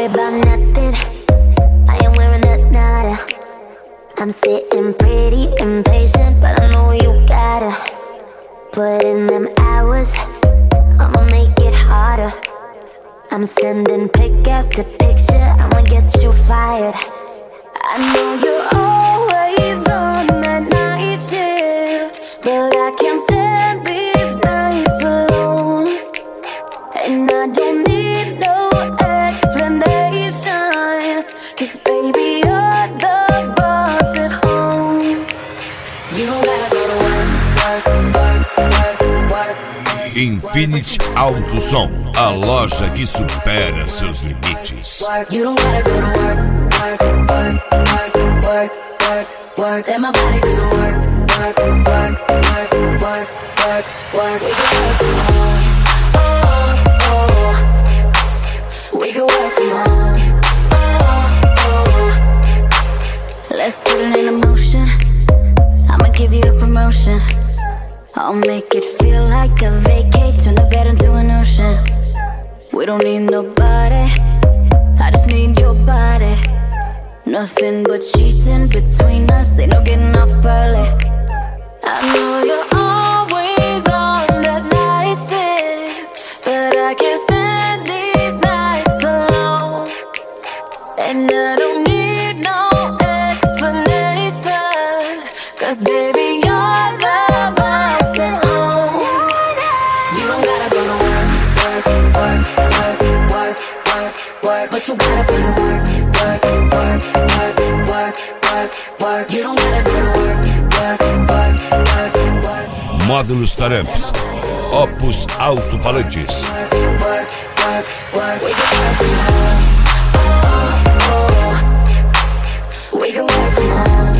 worry about nothing. I am wearing a nada. I'm sitting pretty impatient, but I know you gotta put in them hours. I'ma make it harder. I'm sending pick after picture, I'ma get you fired. I know you're always on that night shift, but I can't stand these nights alone. And I don't need no explanation, 'cause baby you're the boss at home. You don't gotta go to work, work, work, work, work. Infinity Alto Som, a loja que supera seus limites. You don't gotta go to work, work, work, work, work, work, work. Let my body do the work, work, work, work, work, work, work. We can work tomorrow. Oh, oh. We can work tomorrow. Oh, oh. Let's put it in motion. I'ma give you a promotion. I'll make it feel like a vacate, turn the bed into an ocean. We don't need nobody, I just need your body. Nothing but sheets in between us, ain't no getting off early. I know you're always on that night shift, but I can't stand these nights alone. And I don't need no explanation, 'cause baby you're the boss at home. You don't gotta go to work, work, work, work, work, work, work, but you gotta put in work, work, work, work, work, work, work. You don't gotta go to work, work, work, work, work. Módulos Taramps, Opus Alto-Falantes. Work, work, work, work. We can work tomorrow. Oh, oh. We can work tomorrow.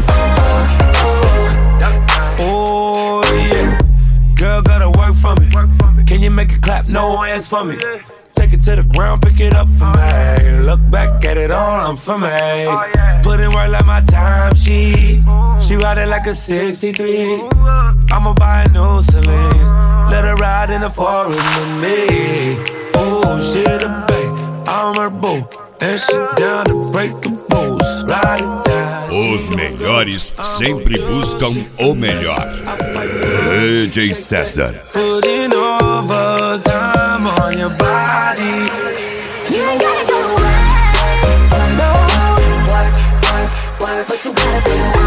Oh yeah, girl gotta work for me. Can you make it clap? No hands for me. Take it to the ground, pick it up for me. Look back at it all, I'm for me. Put in work like my time she ride it like a 63. I'ma buy a new Celine, let her ride in the forest with me. Oh, she the babe, I'm her boo, and she down to break the rules. Ride it down. Os melhores sempre buscam o melhor. DJ César. Putting overtime on your body. You ain't gotta go to work, no. Work, work, work, but you gotta be